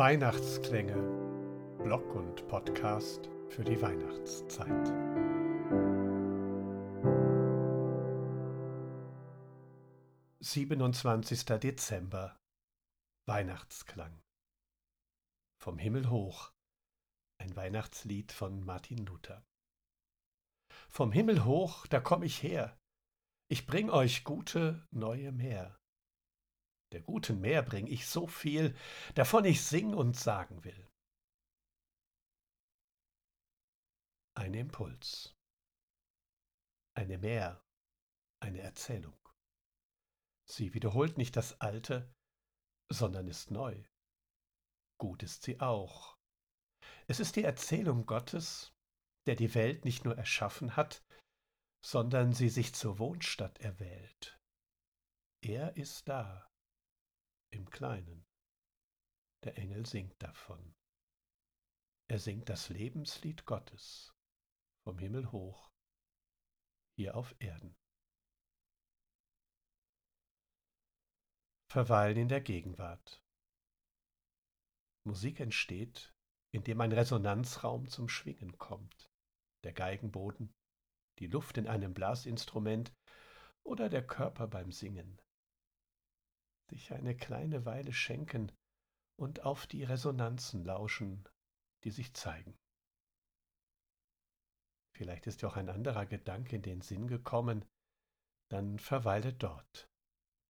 Weihnachtsklänge, Blog und Podcast für die Weihnachtszeit. »27. Dezember. Weihnachtsklang. Vom Himmel hoch«, ein Weihnachtslied von Martin Luther. Vom Himmel hoch, da komm ich her, ich bring euch gute, neue Mär. Der guten Mär bring ich so viel, davon ich sing und sagen will. Ein Impuls. Eine Mär, eine Erzählung. Sie wiederholt nicht das Alte, sondern ist neu. Gut ist sie auch. Es ist die Erzählung Gottes, der die Welt nicht nur erschaffen hat, sondern sie sich zur Wohnstatt erwählt. Er ist da, im Kleinen. Der Engel singt davon. Er singt das Lebenslied Gottes, vom Himmel hoch, hier auf Erden. Verweilen in der Gegenwart. Musik entsteht, indem ein Resonanzraum zum Schwingen kommt. Der Geigenboden, die Luft in einem Blasinstrument oder der Körper beim Singen. Sich eine kleine Weile schenken und auf die Resonanzen lauschen, die sich zeigen. Vielleicht ist dir auch ein anderer Gedanke in den Sinn gekommen, dann verweile dort.